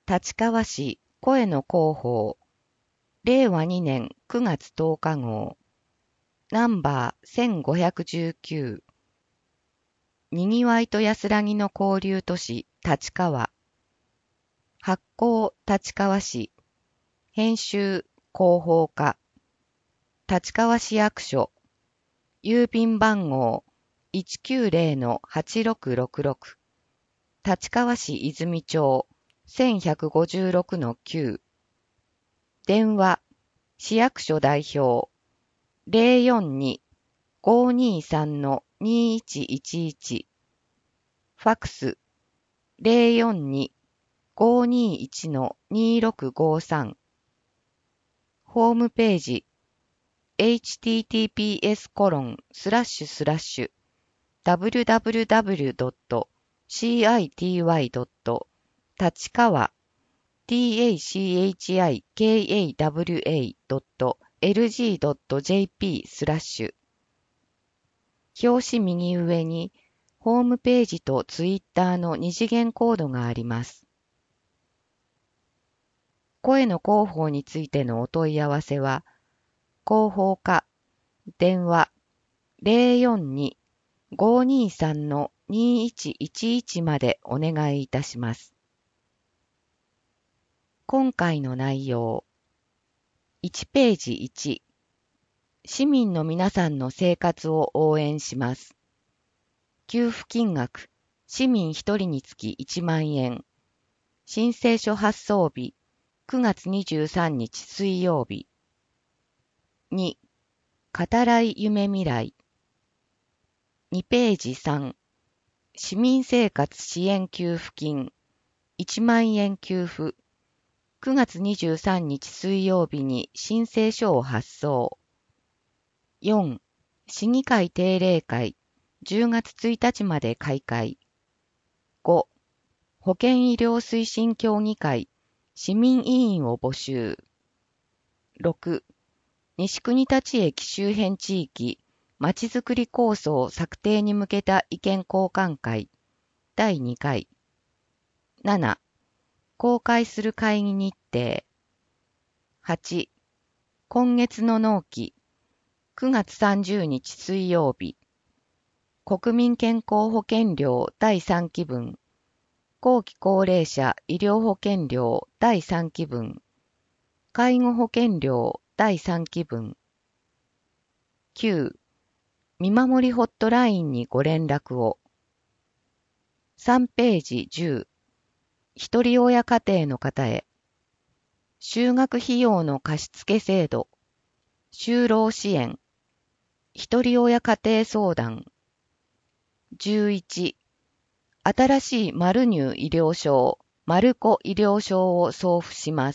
立川市声の広報、令和2年9月10日号、ナンバー1519、にぎわいと安らぎの交流都市立川、発行立川市、編集広報課、立川市役所、郵便番号190-8666、立川市泉町1156-9、電話、市役所代表042-523-2111、ファクス042-521-2653、ホームページ https://www.city.立川 tachikawa.lg.jp/ 表紙右上にホームページとツイッターの二次元コードがあります。声の広報についてのお問い合わせは、広報課電話042-523-2111までお願いいたします。今回の内容。1ページ1、市民の皆さんの生活を応援します。給付金額、市民1人につき1万円。申請書発送日、9月23日水曜日。2、語らい夢未来。2ページ3、市民生活支援給付金、1万円給付。9月23日水曜日に申請書を発送。4、市議会定例会、10月1日まで開会。5、保健医療推進協議会、市民委員を募集。6、西国立駅周辺地域、まちづくり構想策定に向けた意見交換会、第2回。7、公開する会議日程。8、今月の納期、9月30日水曜日。国民健康保険料第3期分。後期高齢者医療保険料第3期分。介護保険料第3期分。9、見守りホットラインにご連絡を。3ページ10、一人親家庭の方へ。就学費用の貸付制度。就労支援。一人親家庭相談。11、新しいマルニュー医療証、マルコ医療証を送付します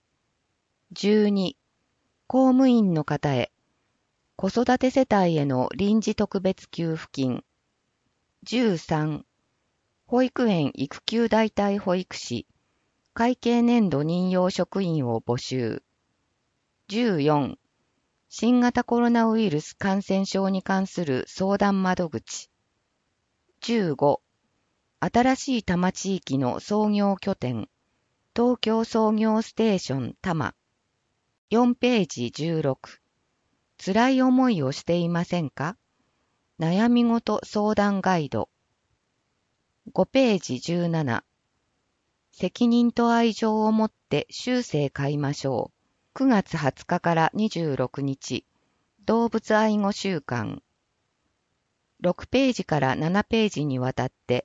。12、公務員の方へ。子育て世帯への臨時特別給付金。13、保育園育休代替保育士、会計年度任用職員を募集。14、新型コロナウイルス感染症に関する相談窓口。15、新しい多摩地域の創業拠点、東京創業ステーション多摩。4ページ16、辛い思いをしていませんか？悩み事相談ガイド。5ページ17、責任と愛情を持って終生飼いましょう。9月20日から26日、動物愛護週間。6ページから7ページにわたって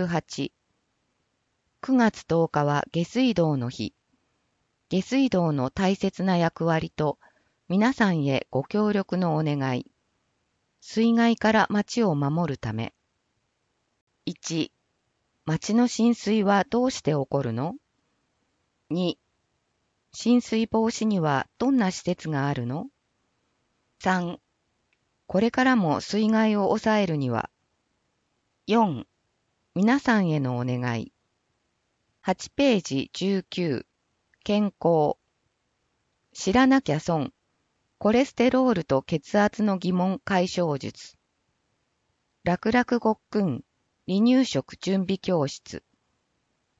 18。9月10日は下水道の日。下水道の大切な役割と皆さんへご協力のお願い。水害から町を守るため。1、町の浸水はどうして起こるの？ 2、浸水防止にはどんな施設があるの？ 3、これからも水害を抑えるには。4、皆さんへのお願い。8ページ19、健康。知らなきゃ損。コレステロールと血圧の疑問解消術。楽々ごっくん、離乳食準備教室。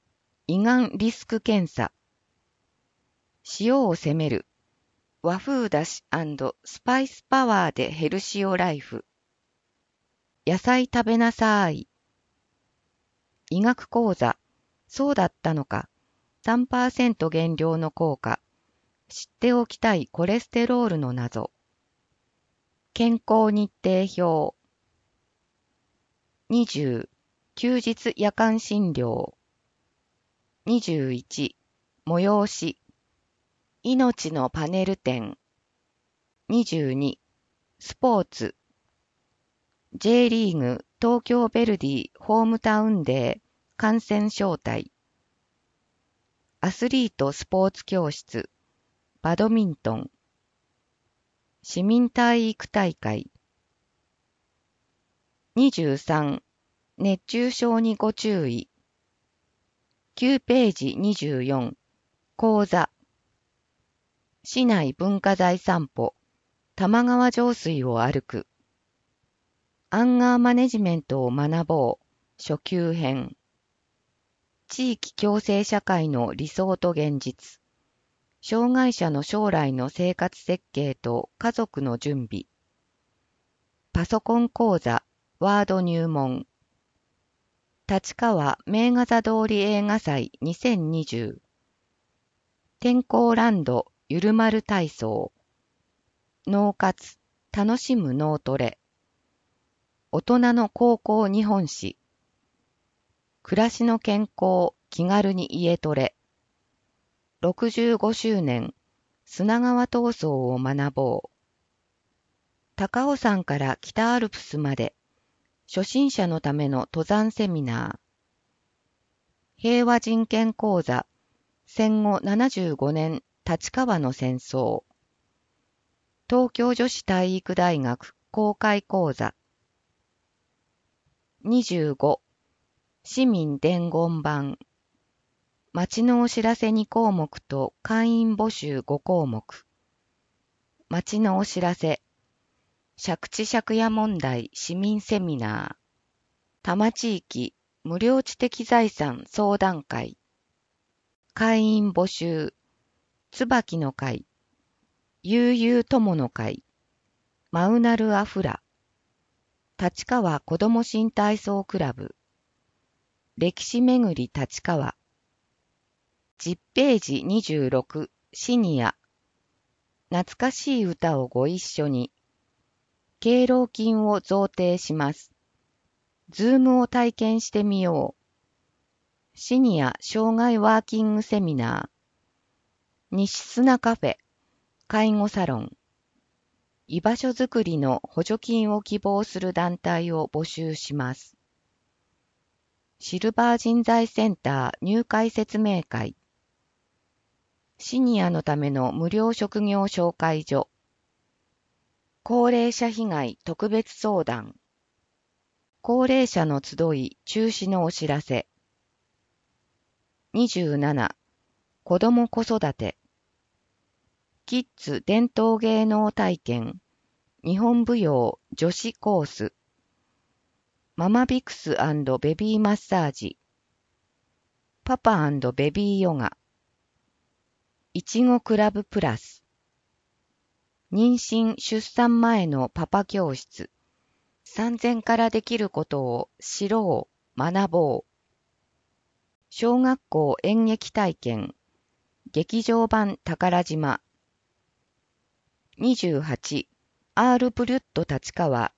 胃がんリスク検査。塩を攻める。和風だし&スパイスパワーでヘルシオライフ。野菜食べなさい。医学講座。そうだったのか。3% 減量の効果。知っておきたいコレステロールの謎。健康日程表。20、休日夜間診療。21、催し。命のパネル展。22、スポーツ。J リーグ東京ヴェルディホームタウンデー観戦招待。アスリートスポーツ教室。バドミントン。市民体育大会。23、熱中症にご注意。9ページ24、講座。市内文化財散歩。玉川上水を歩く。アンガーマネジメントを学ぼう。初級編。地域共生社会の理想と現実。障害者の将来の生活設計と家族の準備。パソコン講座、ワード入門。立川名画座通り映画祭2020。天候ランドゆるまる体操。脳活、楽しむ脳トレ。大人の高校日本史。暮らしの健康、気軽に家トレ。65周年、砂川闘争を学ぼう。高尾山から北アルプスまで、初心者のための登山セミナー。平和人権講座、戦後75年、立川の戦争。東京女子体育大学公開講座。25、市民伝言板。町のお知らせ2項目と会員募集5項目。町のお知らせ。借地借家問題市民セミナー。多摩地域無料知的財産相談会。会員募集。椿の会。悠々友の会。マウナルアフラ。立川子ども新体操クラブ。歴史めぐり立川。10ページ26、シニア。懐かしい歌をご一緒に。敬老金を贈呈します。ズームを体験してみよう。シニア障害ワーキングセミナー。西砂カフェ。介護サロン。居場所づくりの補助金を希望する団体を募集します。シルバー人材センター入会説明会。シニアのための無料職業紹介所。高齢者被害特別相談。高齢者の集い中止のお知らせ。27、子ども子育て。キッズ伝統芸能体験。日本舞踊女子コース。ママビクス&ベビーマッサージ。パパ&ベビーヨガ。いちごクラブプラス。妊娠・出産前のパパ教室。産前からできることを知ろう、学ぼう。小学校演劇体験。劇場版宝島。28、R ブリュット立川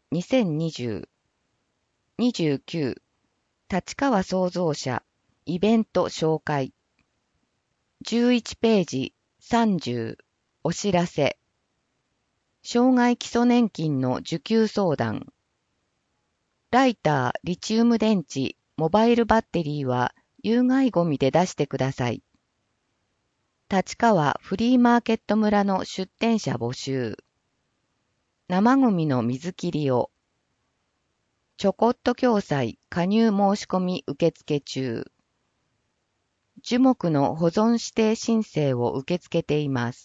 2020。29、立川創造者、イベント紹介。11ページ30、お知らせ。障害基礎年金の受給相談。ライター、リチウム電池、モバイルバッテリーは有害ゴミで出してください。立川フリーマーケット村の出店者募集。生ゴミの水切りを。ちょこっと共済加入申し込み受付中。樹木の保存指定申請を受け付けています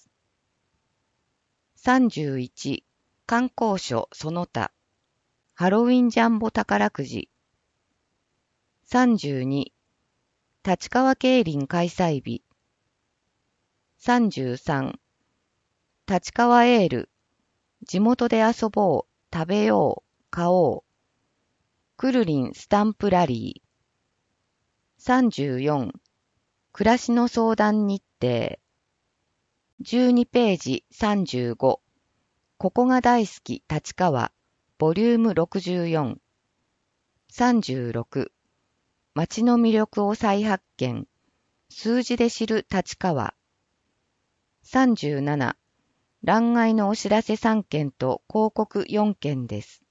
。31、観光所その他。ハロウィンジャンボ宝くじ。32、 立川競輪開催日。33、立川エール、地元で遊ぼう、食べよう、買おう。くるりんスタンプラリー。34、暮らしの相談日程。12ページ35、ここが大好き立川、ボリューム64。36、街の魅力を再発見、数字で知る立川。37、欄外のお知らせ3件と広告4件です。